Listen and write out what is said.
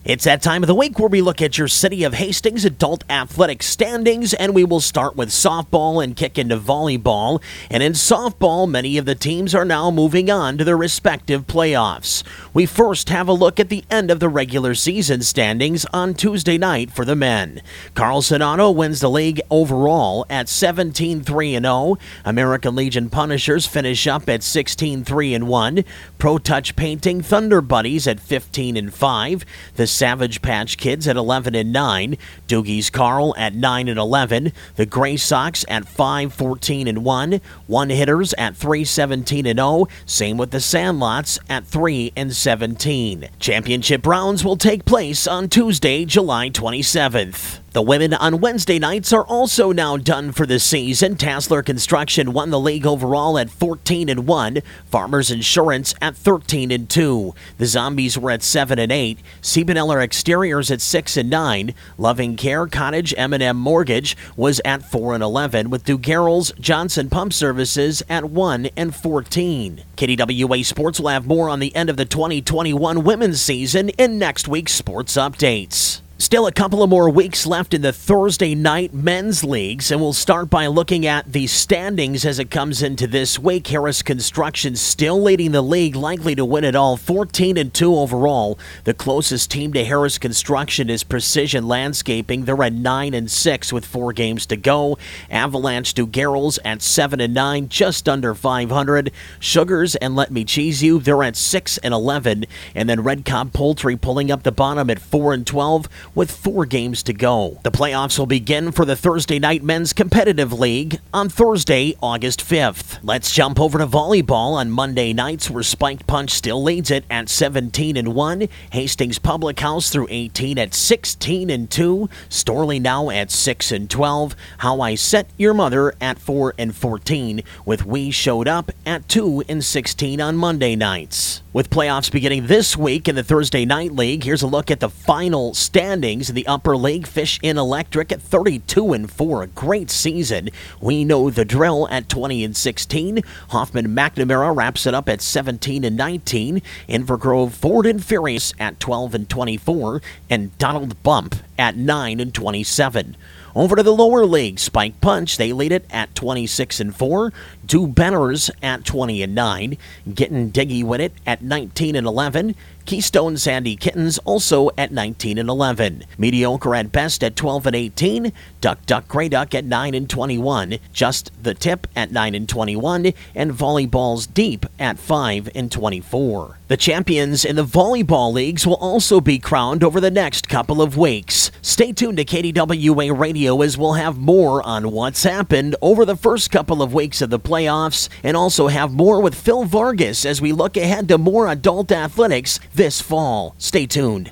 It's that time of the week where we look at your City of Hastings adult athletic standings, and we will start with softball and kick into volleyball. And in softball, many of the teams are now moving on to their respective playoffs. We first have a look at the end of the regular season standings on Tuesday night for the men. Carlson Auto wins the league overall at 17-3-0. American Legion Punishers finish up at 16-3-1. Pro Touch Painting Thunder Buddies at 15-5. The Savage Patch Kids at 11-9, Doogie's Carl at 9-11, the Gray Sox at 5-14-1, One Hitters at 3-17-0, same with the Sandlots at 3-17. Championship rounds will take place on Tuesday, July 27th. The women on Wednesday nights are also now done for the season. Tassler Construction won the league overall at 14-1. Farmers Insurance at 13-2. The Zombies were at 7-8. Siebeneller Exteriors at 6-9. Loving Care Cottage M&M Mortgage was at 4-11, with Dugarrell's Johnson Pump Services at 1-14. KDWA Sports will have more on the end of the 2021 women's season in next week's sports updates. Still a couple of more weeks left in the Thursday night men's leagues, and we'll start by looking at the standings as it comes into this week. Harris Construction still leading the league, likely to win it all, 14-2 overall. The closest team to Harris Construction is Precision Landscaping. They're at 9-6 with 4 games to go. Avalanche Dugarrell's at 7-9, just under 500. Sugars and Let Me Cheese You, they're at 6-11, and then Red Cobb Poultry pulling up the bottom at 4-12. with 4 games to go. The playoffs will begin for the Thursday Night Men's Competitive League on Thursday, August 5th. Let's jump over to volleyball on Monday nights, where Spiked Punch still leads it at 17-1. Hastings Public House through 18 at 16-2. Storley now at 6-12. How I Set Your Mother at 4-14, with We Showed Up at 2-16 on Monday nights. With playoffs beginning this week in the Thursday Night League, here's a look at the final standings in the Upper League. Fish in Electric at 32-4, a great season. We Know the Drill at 20-16. Hoffman McNamara wraps it up at 17-19. Invergrove Ford and Furious at 12-24, and Donald Bump at 9-27. Over to the lower league, Spike Punch, they lead it at 26-4. Do Benners at 20-9. Getting Diggy win it at 19-11. Keystone Sandy Kittens also at 19-11. Mediocre at best at 12-18. Duck Duck Grey Duck at 9-21. Just the Tip at 9-21. And Volleyball's Deep at 5-24. The champions in the volleyball leagues will also be crowned over the next couple of weeks. Stay tuned to KDWA Radio as we'll have more on what's happened over the first couple of weeks of the playoffs, and also have more with Phil Vargas as we look ahead to more adult athletics this fall. Stay tuned.